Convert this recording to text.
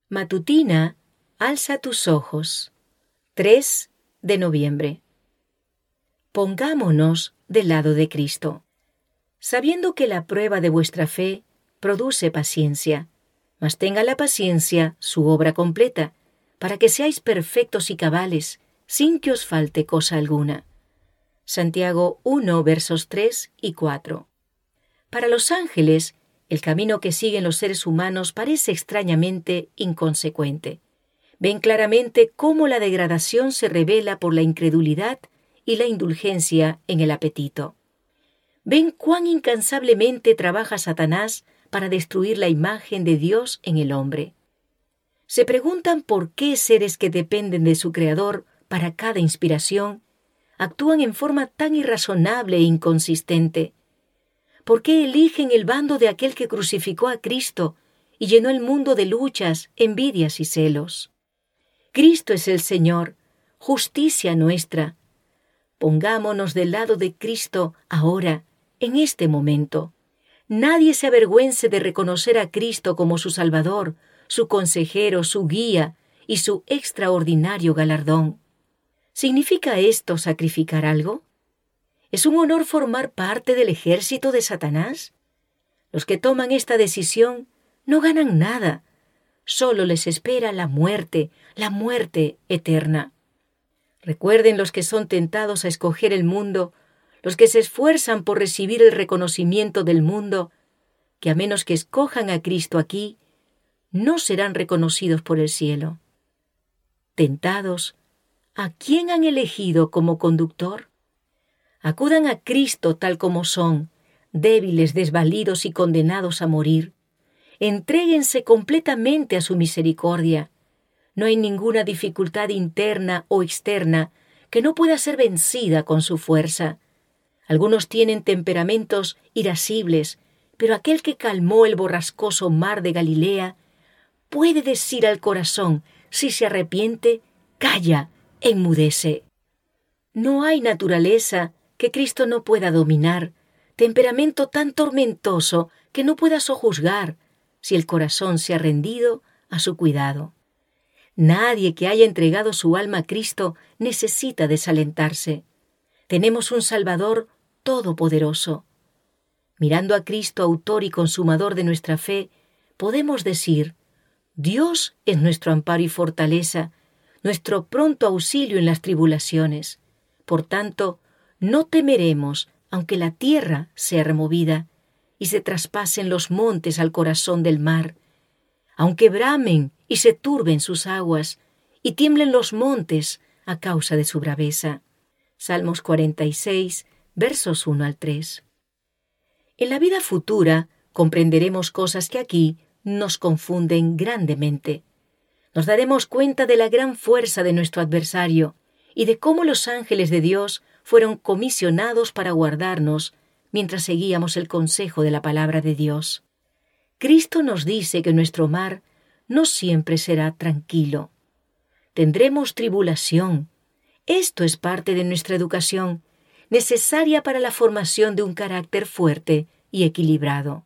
Matutina, alza tus ojos. 3 de noviembre. Pongámonos del lado de Cristo. Sabiendo que la prueba de vuestra fe produce paciencia, mas tenga la paciencia su obra completa, para que seáis perfectos y cabales, sin que os falte cosa alguna. Santiago 1, versos 3 y 4. Para los ángeles, el camino que siguen los seres humanos parece extrañamente inconsecuente. Ven claramente cómo la degradación se revela por la incredulidad y la indulgencia en el apetito. Ven cuán incansablemente trabaja Satanás para destruir la imagen de Dios en el hombre. Se preguntan por qué seres que dependen de su Creador para cada inspiración actúan en forma tan irrazonable e inconsistente. ¿Por qué eligen el bando de aquel que crucificó a Cristo y llenó el mundo de luchas, envidias y celos? Cristo es el Señor, justicia nuestra. Pongámonos del lado de Cristo ahora, en este momento. Nadie se avergüence de reconocer a Cristo como su Salvador, su consejero, su guía y su extraordinario galardón. ¿Significa esto sacrificar algo? ¿Es un honor formar parte del ejército de Satanás? Los que toman esta decisión no ganan nada. Solo les espera la muerte eterna. Recuerden los que son tentados a escoger el mundo, los que se esfuerzan por recibir el reconocimiento del mundo, que a menos que escojan a Cristo aquí, no serán reconocidos por el cielo. Tentados, ¿a quién han elegido como conductor? Acudan a Cristo tal como son, débiles, desvalidos y condenados a morir. Entréguense completamente a su misericordia. No hay ninguna dificultad interna o externa que no pueda ser vencida con su fuerza. Algunos tienen temperamentos irascibles, pero aquel que calmó el borrascoso mar de Galilea puede decir al corazón, si se arrepiente, calla, enmudece. No hay naturaleza que Cristo no pueda dominar, temperamento tan tormentoso que no pueda sojuzgar, si el corazón se ha rendido a su cuidado. Nadie que haya entregado su alma a Cristo necesita desalentarse. Tenemos un Salvador todopoderoso. Mirando a Cristo, autor y consumador de nuestra fe, podemos decir: Dios es nuestro amparo y fortaleza, nuestro pronto auxilio en las tribulaciones. Por tanto, no temeremos, aunque la tierra sea removida y se traspasen los montes al corazón del mar, aunque bramen y se turben sus aguas y tiemblen los montes a causa de su braveza. Salmos 46, versos 1 al 3. En la vida futura comprenderemos cosas que aquí nos confunden grandemente. Nos daremos cuenta de la gran fuerza de nuestro adversario y de cómo los ángeles de Dios fueron comisionados para guardarnos mientras seguíamos el consejo de la palabra de Dios. Cristo nos dice que nuestro mar no siempre será tranquilo. Tendremos tribulación. Esto es parte de nuestra educación, necesaria para la formación de un carácter fuerte y equilibrado.